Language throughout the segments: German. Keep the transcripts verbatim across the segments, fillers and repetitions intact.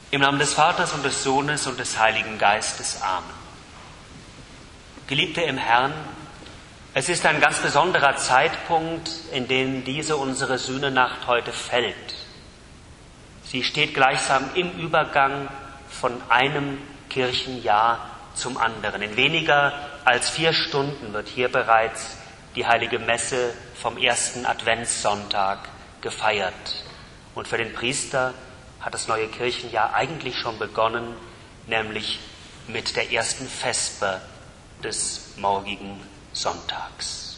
Im Namen des Vaters und des Sohnes und des Heiligen Geistes. Amen. Geliebte im Herrn, es ist ein ganz besonderer Zeitpunkt, in dem diese unsere Sühnenacht heute fällt. Sie steht gleichsam im Übergang von einem Kirchenjahr zum anderen. In weniger als vier Stunden wird hier bereits die heilige Messe vom ersten Adventssonntag gefeiert. Und für den Priester hat das neue Kirchenjahr eigentlich schon begonnen, nämlich mit der ersten Vesper des morgigen Sonntags.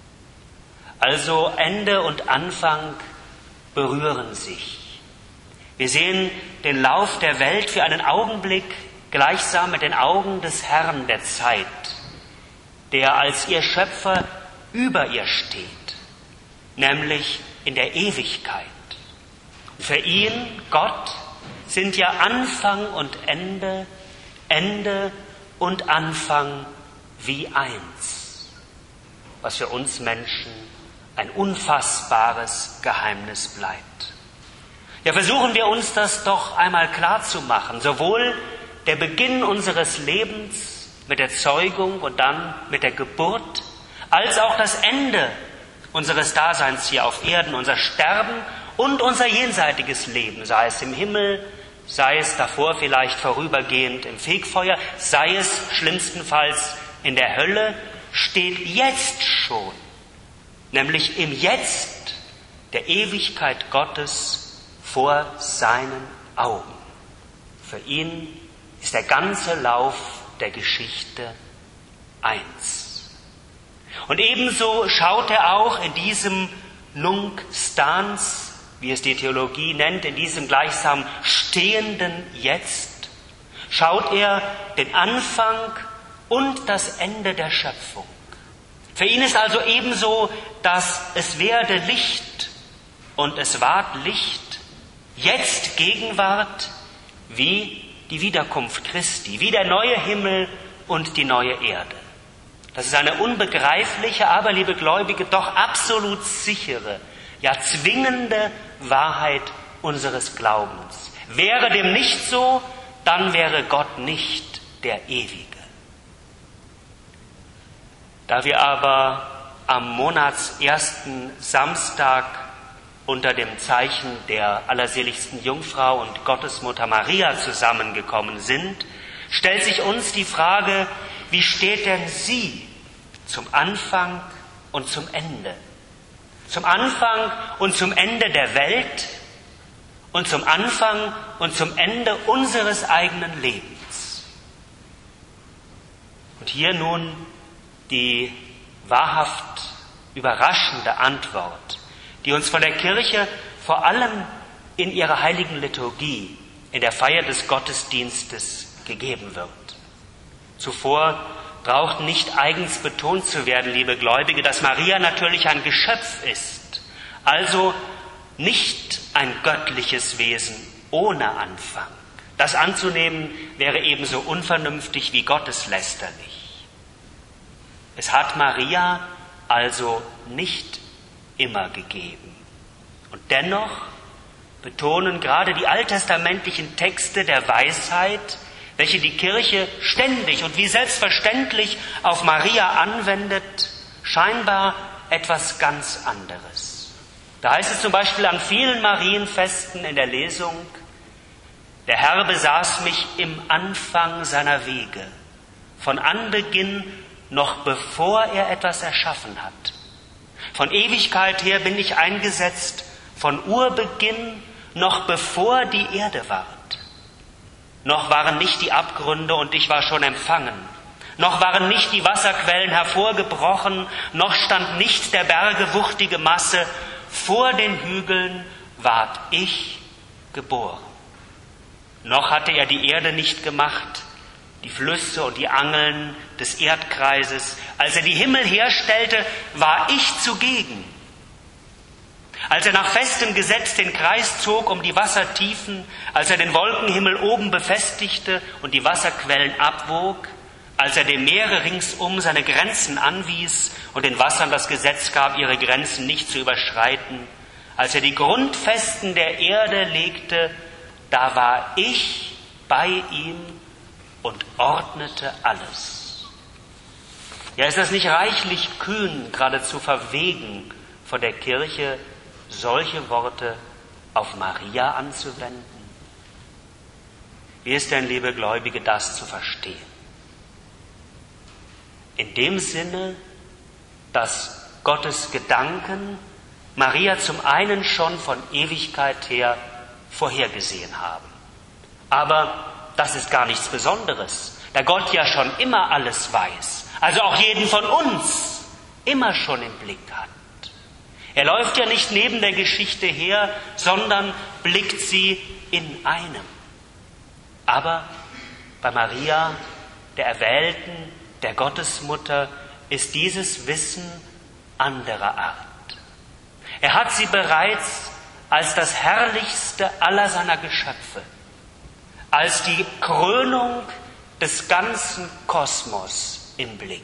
Also Ende und Anfang berühren sich. Wir sehen den Lauf der Welt für einen Augenblick gleichsam mit den Augen des Herrn der Zeit, der als ihr Schöpfer über ihr steht, nämlich in der Ewigkeit. Für ihn, Gott, sind ja Anfang und Ende, Ende und Anfang wie eins, was für uns Menschen ein unfassbares Geheimnis bleibt. Ja, versuchen wir uns das doch einmal klar zu machen, sowohl der Beginn unseres Lebens mit der Zeugung und dann mit der Geburt, als auch das Ende unseres Daseins hier auf Erden, unser Sterben und unser jenseitiges Leben, sei es im Himmel, sei es davor vielleicht vorübergehend im Fegfeuer, sei es schlimmstenfalls in der Hölle, steht jetzt schon, nämlich im Jetzt der Ewigkeit Gottes vor seinen Augen. Für ihn ist der ganze Lauf der Geschichte eins. Und ebenso schaut er auch in diesem Nunc stans, wie es die Theologie nennt, in diesem gleichsam stehenden Jetzt, schaut er den Anfang und das Ende der Schöpfung. Für ihn ist also ebenso, dass es werde Licht und es ward Licht, jetzt Gegenwart, wie die Wiederkunft Christi, wie der neue Himmel und die neue Erde. Das ist eine unbegreifliche, aber, liebe Gläubige, doch absolut sichere, ja zwingende Wahrheit unseres Glaubens. Wäre dem nicht so, dann wäre Gott nicht der Ewige. Da wir aber am monatsersten Samstag unter dem Zeichen der allerseligsten Jungfrau und Gottesmutter Maria zusammengekommen sind, stellt sich uns die Frage, wie steht denn sie zum Anfang und zum Ende? Zum Anfang und zum Ende der Welt und zum Anfang und zum Ende unseres eigenen Lebens. Und hier nun die wahrhaft überraschende Antwort, die uns von der Kirche vor allem in ihrer heiligen Liturgie, in der Feier des Gottesdienstes gegeben wird. Zuvor braucht nicht eigens betont zu werden, liebe Gläubige, dass Maria natürlich ein Geschöpf ist, also nicht ein göttliches Wesen ohne Anfang. Das anzunehmen wäre ebenso unvernünftig wie gotteslästerlich. Es hat Maria also nicht immer gegeben. Und dennoch betonen gerade die alttestamentlichen Texte der Weisheit, welche die Kirche ständig und wie selbstverständlich auf Maria anwendet, scheinbar etwas ganz anderes. Da heißt es zum Beispiel an vielen Marienfesten in der Lesung: Der Herr besaß mich im Anfang seiner Wege, von Anbeginn, noch bevor er etwas erschaffen hat. Von Ewigkeit her bin ich eingesetzt, von Urbeginn, noch bevor die Erde ward. Noch waren nicht die Abgründe und ich war schon empfangen. Noch waren nicht die Wasserquellen hervorgebrochen, noch stand nicht der Berge wuchtige Masse. Vor den Hügeln ward ich geboren. Noch hatte er die Erde nicht gemacht, die Flüsse und die Angeln des Erdkreises. Als er die Himmel herstellte, war ich zugegen. Als er nach festem Gesetz den Kreis zog um die Wassertiefen, als er den Wolkenhimmel oben befestigte und die Wasserquellen abwog, als er dem Meere ringsum seine Grenzen anwies und den Wassern das Gesetz gab, ihre Grenzen nicht zu überschreiten, als er die Grundfesten der Erde legte, da war ich bei ihm und ordnete alles. Ja, ist das nicht reichlich kühn, geradezu verwegen von der Kirche, solche Worte auf Maria anzuwenden? Wie ist denn, liebe Gläubige, das zu verstehen? In dem Sinne, dass Gottes Gedanken Maria zum einen schon von Ewigkeit her vorhergesehen haben. Aber das ist gar nichts Besonderes, da Gott ja schon immer alles weiß, also auch jeden von uns immer schon im Blick hat. Er läuft ja nicht neben der Geschichte her, sondern blickt sie in einem. Aber bei Maria, der Erwählten, der Gottesmutter, ist dieses Wissen anderer Art. Er hat sie bereits als das Herrlichste aller seiner Geschöpfe, als die Krönung des ganzen Kosmos im Blick.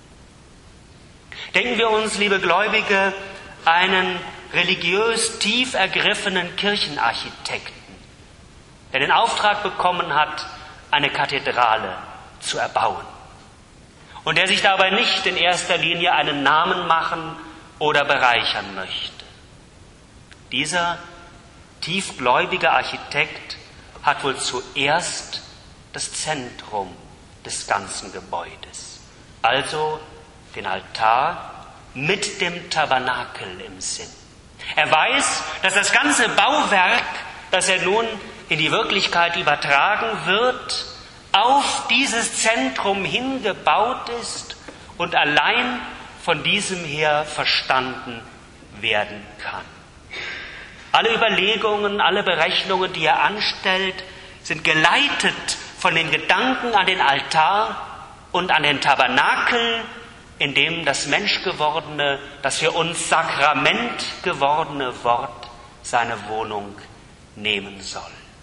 Denken wir uns, liebe Gläubige, einen religiös tief ergriffenen Kirchenarchitekten, der den Auftrag bekommen hat, eine Kathedrale zu erbauen. Und der sich dabei nicht in erster Linie einen Namen machen oder bereichern möchte. Dieser tiefgläubige Architekt hat wohl zuerst das Zentrum des ganzen Gebäudes, also den Altar mit dem Tabernakel im Sinn. Er weiß, dass das ganze Bauwerk, das er nun in die Wirklichkeit übertragen wird, auf dieses Zentrum hingebaut ist und allein von diesem her verstanden werden kann. Alle Überlegungen, alle Berechnungen, die er anstellt, sind geleitet von den Gedanken an den Altar und an den Tabernakel, in dem das menschgewordene, das für uns Sakrament gewordene Wort seine Wohnung nehmen soll.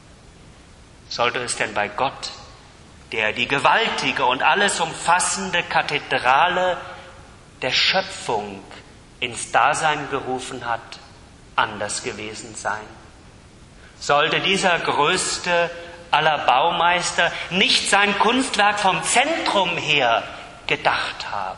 Sollte es denn bei Gott, der die gewaltige und alles umfassende Kathedrale der Schöpfung ins Dasein gerufen hat, anders gewesen sein? Sollte dieser größte aller Baumeister nicht sein Kunstwerk vom Zentrum her gedacht haben?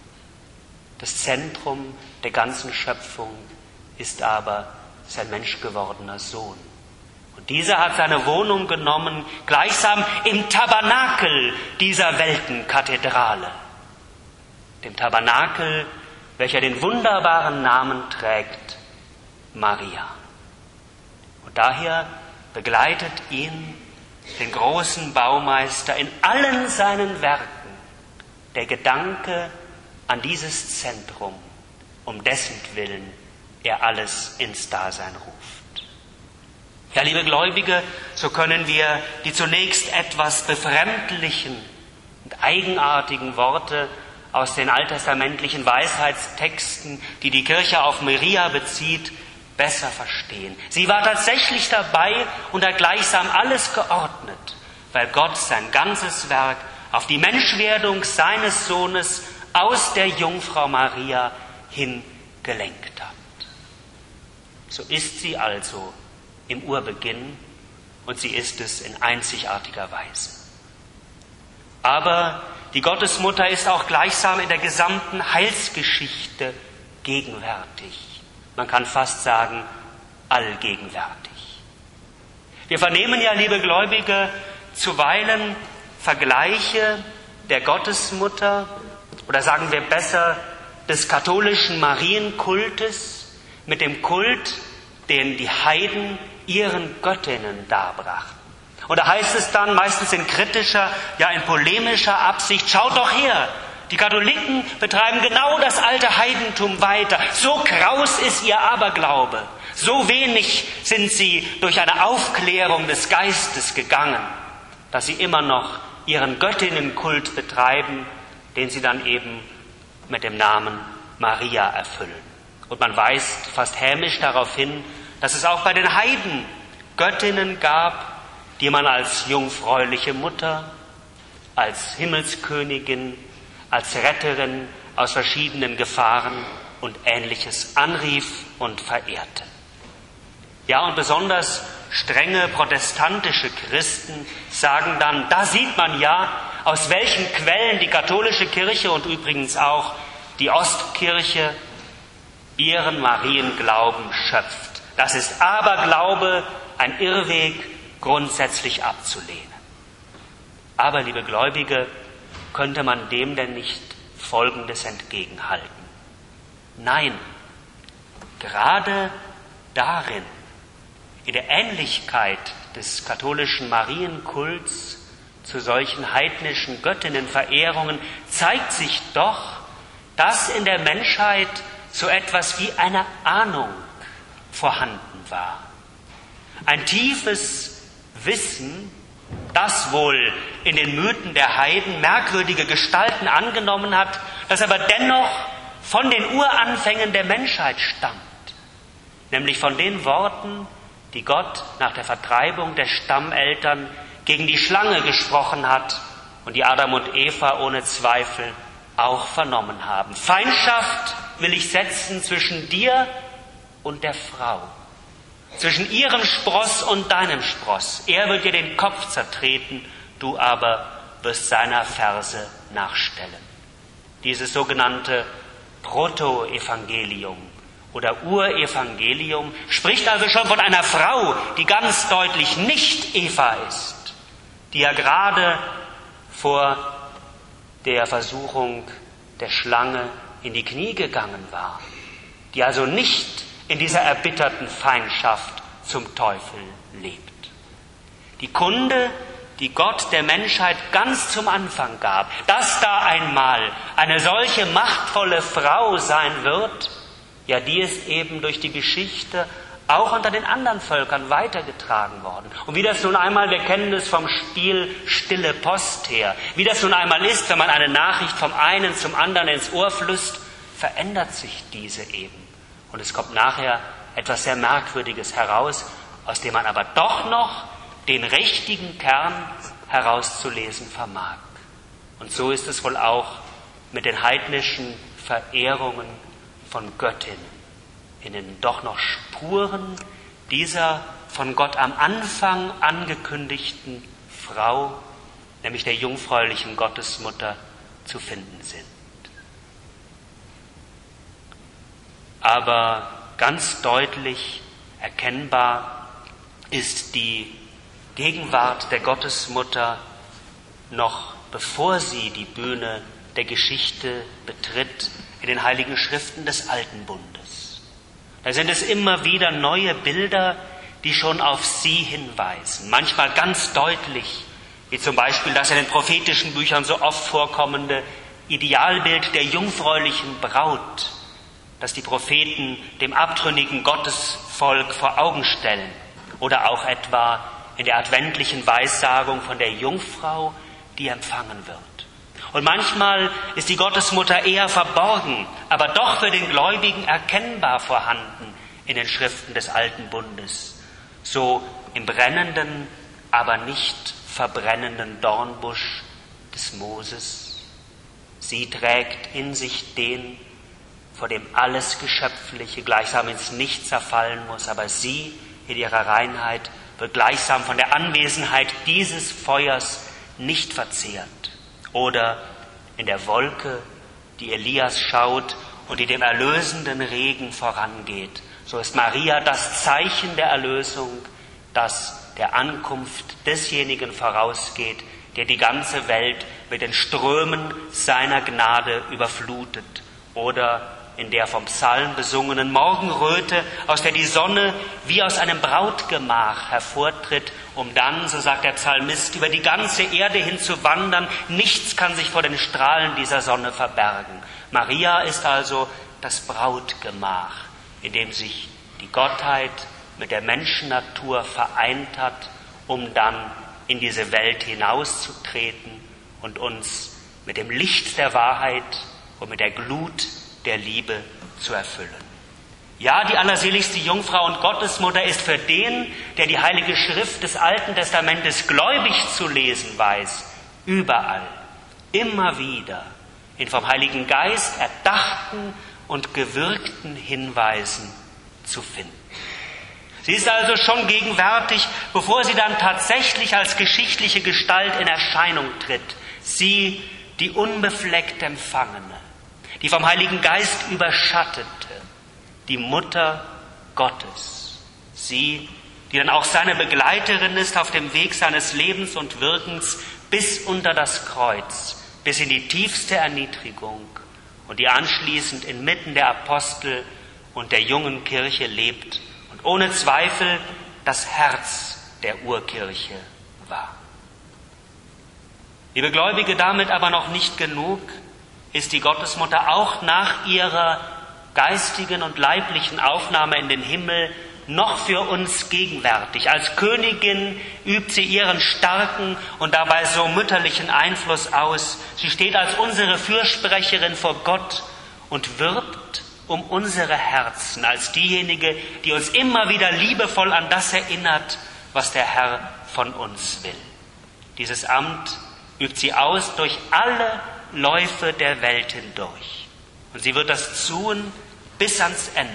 Das Zentrum der ganzen Schöpfung ist aber sein menschgewordener Sohn. Und dieser hat seine Wohnung genommen, gleichsam im Tabernakel dieser Weltenkathedrale. Dem Tabernakel, welcher den wunderbaren Namen trägt, Maria. Und daher begleitet ihn, den großen Baumeister, in allen seinen Werken der Gedanke an dieses Zentrum, um dessen Willen er alles ins Dasein ruft. Ja, liebe Gläubige, so können wir die zunächst etwas befremdlichen und eigenartigen Worte aus den alttestamentlichen Weisheitstexten, die die Kirche auf Maria bezieht, besser verstehen. Sie war tatsächlich dabei und hat gleichsam alles geordnet, weil Gott sein ganzes Werk auf die Menschwerdung seines Sohnes aus der Jungfrau Maria hin gelenkt hat. So ist sie also im Urbeginn und sie ist es in einzigartiger Weise. Aber die Gottesmutter ist auch gleichsam in der gesamten Heilsgeschichte gegenwärtig. Man kann fast sagen, allgegenwärtig. Wir vernehmen ja, liebe Gläubige, zuweilen Vergleiche der Gottesmutter oder sagen wir besser des katholischen Marienkultes mit dem Kult, den die Heiden ihren Göttinnen darbrachten. Und da heißt es dann meistens in kritischer, ja in polemischer Absicht, schaut doch her, die Katholiken betreiben genau das alte Heidentum weiter. So kraus ist ihr Aberglaube. So wenig sind sie durch eine Aufklärung des Geistes gegangen, dass sie immer noch ihren Göttinnenkult betreiben, den sie dann eben mit dem Namen Maria erfüllen. Und man weist fast hämisch darauf hin, dass es auch bei den Heiden Göttinnen gab, die man als jungfräuliche Mutter, als Himmelskönigin, als Retterin aus verschiedenen Gefahren und Ähnliches anrief und verehrte. Ja, und besonders strenge protestantische Christen sagen dann, da sieht man ja, aus welchen Quellen die katholische Kirche und übrigens auch die Ostkirche ihren Marienglauben schöpft. Das ist Aberglaube, ein Irrweg, grundsätzlich abzulehnen. Aber, liebe Gläubige, könnte man dem denn nicht Folgendes entgegenhalten? Nein, gerade darin, in der Ähnlichkeit des katholischen Marienkults zu solchen heidnischen Göttinnenverehrungen, zeigt sich doch, dass in der Menschheit so etwas wie eine Ahnung vorhanden war. Ein tiefes Wissen, das wohl in den Mythen der Heiden merkwürdige Gestalten angenommen hat, das aber dennoch von den Uranfängen der Menschheit stammt, nämlich von den Worten, die Gott nach der Vertreibung der Stammeltern gegen die Schlange gesprochen hat und die Adam und Eva ohne Zweifel auch vernommen haben. Feindschaft will ich setzen zwischen dir und der Frau, zwischen ihrem Spross und deinem Spross. Er wird dir den Kopf zertreten, du aber wirst seiner Ferse nachstellen. Dieses sogenannte Protoevangelium oder Urevangelium spricht also schon von einer Frau, die ganz deutlich nicht Eva ist, die ja gerade vor der Versuchung der Schlange in die Knie gegangen war, die also nicht in dieser erbitterten Feindschaft zum Teufel lebt. Die Kunde, die Gott der Menschheit ganz zum Anfang gab, dass da einmal eine solche machtvolle Frau sein wird, ja, die ist eben durch die Geschichte auch unter den anderen Völkern weitergetragen worden. Und wie das nun einmal, wir kennen es vom Spiel Stille Post her, wie das nun einmal ist, wenn man eine Nachricht vom einen zum anderen ins Ohr flüsst, verändert sich diese eben. Und es kommt nachher etwas sehr Merkwürdiges heraus, aus dem man aber doch noch den richtigen Kern herauszulesen vermag. Und so ist es wohl auch mit den heidnischen Verehrungen von Göttinnen, in den doch noch Spuren dieser von Gott am Anfang angekündigten Frau, nämlich der jungfräulichen Gottesmutter, zu finden sind. Aber ganz deutlich erkennbar ist die Gegenwart der Gottesmutter noch bevor sie die Bühne der Geschichte betritt in den Heiligen Schriften des Alten Bundes. Da sind es immer wieder neue Bilder, die schon auf sie hinweisen, manchmal ganz deutlich, wie zum Beispiel das in den prophetischen Büchern so oft vorkommende Idealbild der jungfräulichen Braut, das die Propheten dem abtrünnigen Gottesvolk vor Augen stellen, oder auch etwa in der adventlichen Weissagung von der Jungfrau, die empfangen wird. Und manchmal ist die Gottesmutter eher verborgen, aber doch für den Gläubigen erkennbar vorhanden in den Schriften des Alten Bundes. So im brennenden, aber nicht verbrennenden Dornbusch des Moses. Sie trägt in sich den, vor dem alles Geschöpfliche gleichsam ins Nichts zerfallen muss, aber sie in ihrer Reinheit wird gleichsam von der Anwesenheit dieses Feuers nicht verzehrt. Oder in der Wolke, die Elias schaut und die dem erlösenden Regen vorangeht. So ist Maria das Zeichen der Erlösung, das der Ankunft desjenigen vorausgeht, der die ganze Welt mit den Strömen seiner Gnade überflutet. Oder in der vom Psalm besungenen Morgenröte, aus der die Sonne wie aus einem Brautgemach hervortritt, um dann, so sagt der Psalmist, über die ganze Erde hin zu wandern. Nichts kann sich vor den Strahlen dieser Sonne verbergen. Maria ist also das Brautgemach, in dem sich die Gottheit mit der Menschennatur vereint hat, um dann in diese Welt hinauszutreten und uns mit dem Licht der Wahrheit und mit der Glut der Liebe zu erfüllen. Ja, die allerseligste Jungfrau und Gottesmutter ist für den, der die Heilige Schrift des Alten Testamentes gläubig zu lesen weiß, überall, immer wieder in vom Heiligen Geist erdachten und gewirkten Hinweisen zu finden. Sie ist also schon gegenwärtig, bevor sie dann tatsächlich als geschichtliche Gestalt in Erscheinung tritt. Sie, die unbefleckt Empfangene, die vom Heiligen Geist überschattete, die Mutter Gottes. Sie, die dann auch seine Begleiterin ist auf dem Weg seines Lebens und Wirkens bis unter das Kreuz, bis in die tiefste Erniedrigung und die anschließend inmitten der Apostel und der jungen Kirche lebt und ohne Zweifel das Herz der Urkirche war. Liebe Gläubige, damit aber noch nicht genug, ist die Gottesmutter auch nach ihrer geistigen und leiblichen Aufnahme in den Himmel noch für uns gegenwärtig. Als Königin übt sie ihren starken und dabei so mütterlichen Einfluss aus. Sie steht als unsere Fürsprecherin vor Gott und wirbt um unsere Herzen, als diejenige, die uns immer wieder liebevoll an das erinnert, was der Herr von uns will. Dieses Amt übt sie aus durch alle Läufe der Welt hindurch. Und sie wird das tun bis ans Ende.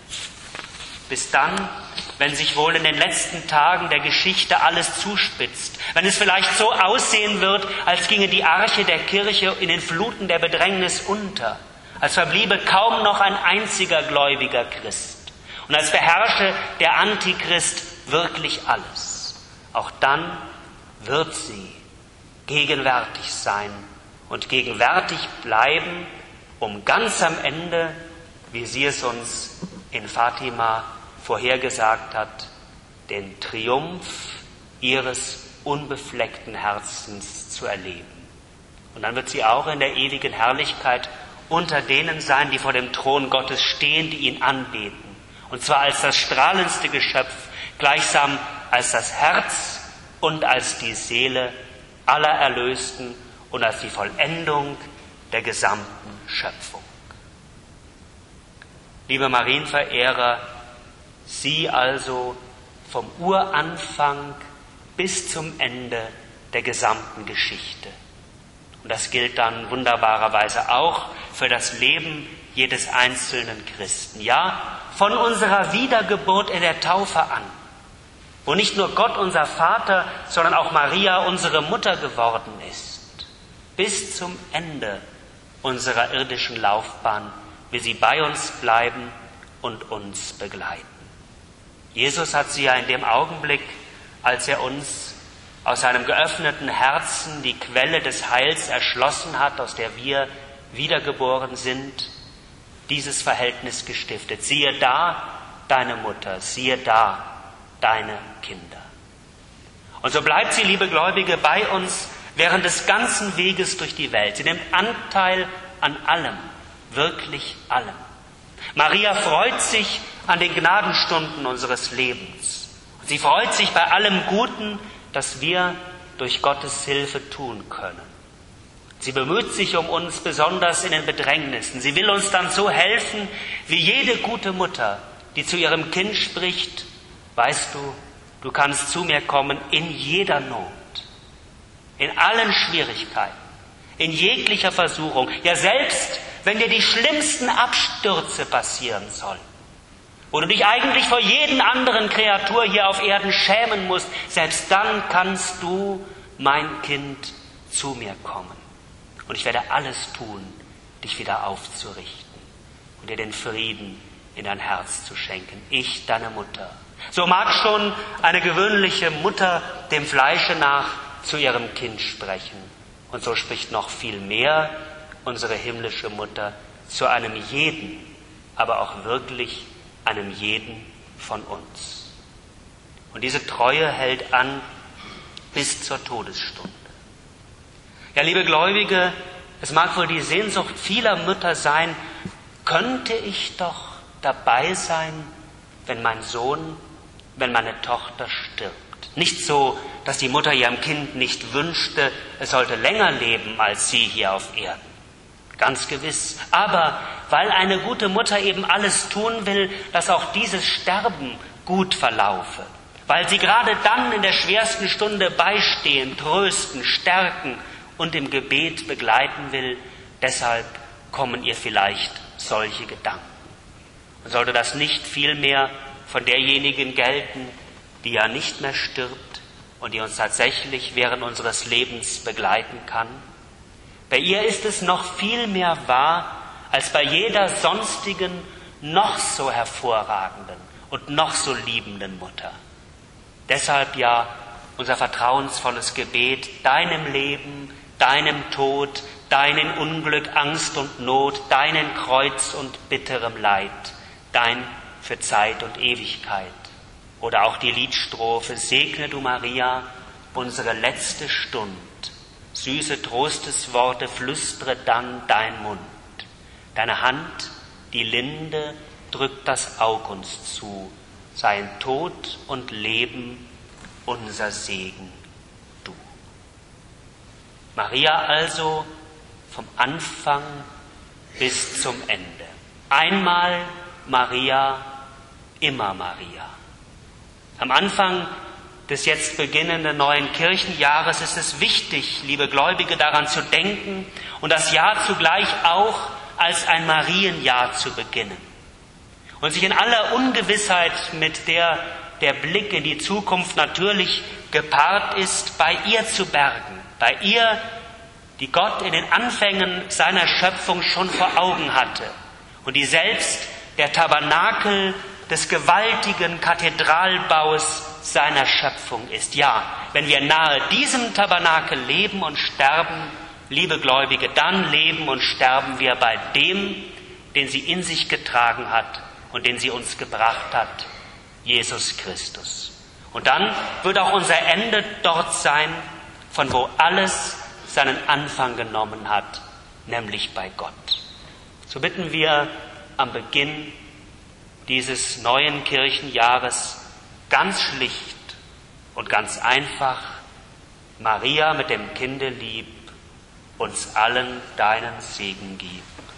Bis dann, wenn sich wohl in den letzten Tagen der Geschichte alles zuspitzt, wenn es vielleicht so aussehen wird, als ginge die Arche der Kirche in den Fluten der Bedrängnis unter, als verbliebe kaum noch ein einziger gläubiger Christ und als beherrsche der Antichrist wirklich alles. Auch dann wird sie gegenwärtig sein und gegenwärtig bleiben, um ganz am Ende, wie sie es uns in Fatima vorhergesagt hat, den Triumph ihres unbefleckten Herzens zu erleben. Und dann wird sie auch in der ewigen Herrlichkeit unter denen sein, die vor dem Thron Gottes stehen, die ihn anbeten. Und zwar als das strahlendste Geschöpf, gleichsam als das Herz und als die Seele aller Erlösten und als die Vollendung der gesamten Schöpfung. Liebe Marienverehrer, Sie also vom Uranfang bis zum Ende der gesamten Geschichte. Und das gilt dann wunderbarerweise auch für das Leben jedes einzelnen Christen. Ja, von unserer Wiedergeburt in der Taufe an, wo nicht nur Gott unser Vater, sondern auch Maria unsere Mutter geworden ist, bis zum Ende unserer irdischen Laufbahn will sie bei uns bleiben und uns begleiten. Jesus hat sie ja in dem Augenblick, als er uns aus seinem geöffneten Herzen die Quelle des Heils erschlossen hat, aus der wir wiedergeboren sind, dieses Verhältnis gestiftet. Siehe da deine Mutter, siehe da deine Kinder. Und so bleibt sie, liebe Gläubige, bei uns während des ganzen Weges durch die Welt. Sie nimmt Anteil an allem, wirklich allem. Maria freut sich an den Gnadenstunden unseres Lebens. Sie freut sich bei allem Guten, das wir durch Gottes Hilfe tun können. Sie bemüht sich um uns besonders in den Bedrängnissen. Sie will uns dann so helfen, wie jede gute Mutter, die zu ihrem Kind spricht: Weißt du, du kannst zu mir kommen in jeder Not, in allen Schwierigkeiten, in jeglicher Versuchung, ja selbst wenn dir die schlimmsten Abstürze passieren sollen, wo du dich eigentlich vor jeden anderen Kreatur hier auf Erden schämen musst, selbst dann kannst du, mein Kind, zu mir kommen. Und ich werde alles tun, dich wieder aufzurichten und dir den Frieden in dein Herz zu schenken. Ich, deine Mutter. So mag schon eine gewöhnliche Mutter dem Fleische nach zu ihrem Kind sprechen. Und so spricht noch viel mehr unsere himmlische Mutter zu einem jeden, aber auch wirklich einem jeden von uns. Und diese Treue hält an bis zur Todesstunde. Ja, liebe Gläubige, es mag wohl die Sehnsucht vieler Mütter sein, könnte ich doch dabei sein, wenn mein Sohn, wenn meine Tochter stirbt. Nicht so, dass die Mutter ihrem Kind nicht wünschte, es sollte länger leben als sie hier auf Erden. Ganz gewiss. Aber weil eine gute Mutter eben alles tun will, dass auch dieses Sterben gut verlaufe. Weil sie gerade dann in der schwersten Stunde beistehen, trösten, stärken und im Gebet begleiten will, deshalb kommen ihr vielleicht solche Gedanken. Und sollte das nicht vielmehr von derjenigen gelten, die ja nicht mehr stirbt und die uns tatsächlich während unseres Lebens begleiten kann. Bei ihr ist es noch viel mehr wahr als bei jeder sonstigen, noch so hervorragenden und noch so liebenden Mutter. Deshalb ja unser vertrauensvolles Gebet, deinem Leben, deinem Tod, deinem Unglück, Angst und Not, deinem Kreuz und bitterem Leid, dein für Zeit und Ewigkeit. Oder auch die Liedstrophe, segne du Maria, unsere letzte Stund, süße Trostesworte flüstere dann dein Mund. Deine Hand, die Linde, drückt das Aug uns zu, seien Tod und Leben unser Segen, du. Maria also vom Anfang bis zum Ende. Einmal Maria, immer Maria. Am Anfang des jetzt beginnenden neuen Kirchenjahres ist es wichtig, liebe Gläubige, daran zu denken und das Jahr zugleich auch als ein Marienjahr zu beginnen. Und sich in aller Ungewissheit, mit der der Blick in die Zukunft natürlich gepaart ist, bei ihr zu bergen, bei ihr, die Gott in den Anfängen seiner Schöpfung schon vor Augen hatte und die selbst der Tabernakel des gewaltigen Kathedralbaus seiner Schöpfung ist. Ja, wenn wir nahe diesem Tabernakel leben und sterben, liebe Gläubige, dann leben und sterben wir bei dem, den sie in sich getragen hat und den sie uns gebracht hat, Jesus Christus. Und dann wird auch unser Ende dort sein, von wo alles seinen Anfang genommen hat, nämlich bei Gott. So bitten wir am Beginn dieses neuen Kirchenjahres ganz schlicht und ganz einfach, Maria mit dem Kinde lieb, uns allen deinen Segen gib.